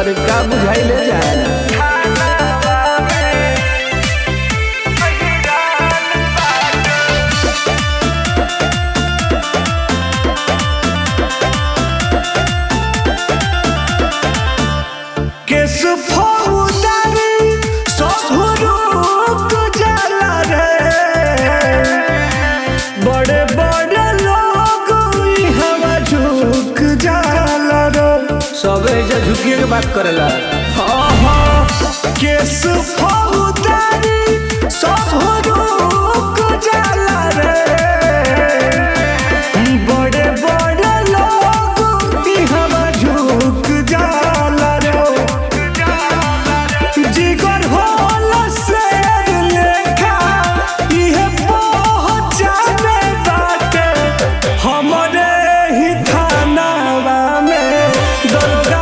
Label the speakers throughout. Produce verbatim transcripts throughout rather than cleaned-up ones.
Speaker 1: अरे का बुझाई ले जाए झुकिए के बात करेला
Speaker 2: केस फौदारी सब रुक जाला रे बड़े बड़े लोग इहवा झुक जाला रे जिगर होला शेर लेखा इहे पहचाने बाटे हमरे ही थानावा में दरगाह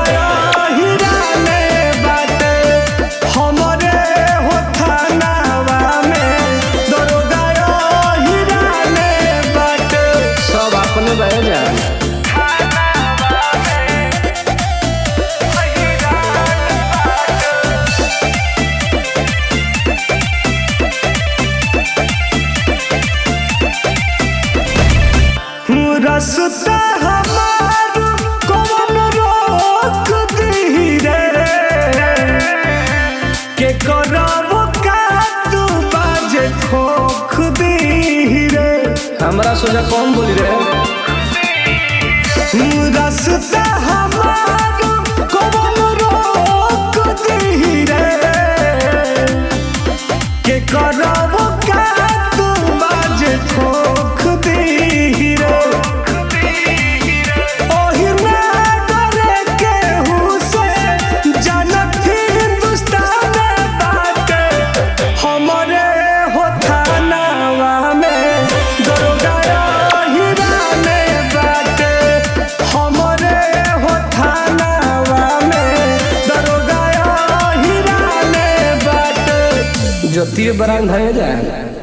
Speaker 2: रस्ता हमार कौन रोक दी रे के करब का तू बाजे खोख दी रे
Speaker 1: हमरा सोचा कौन बोली रे
Speaker 2: रस्ता हमार कौन रोक दी रे के करब का तू बाजे खोख दी
Speaker 1: जो तीर बरान धरे जाए।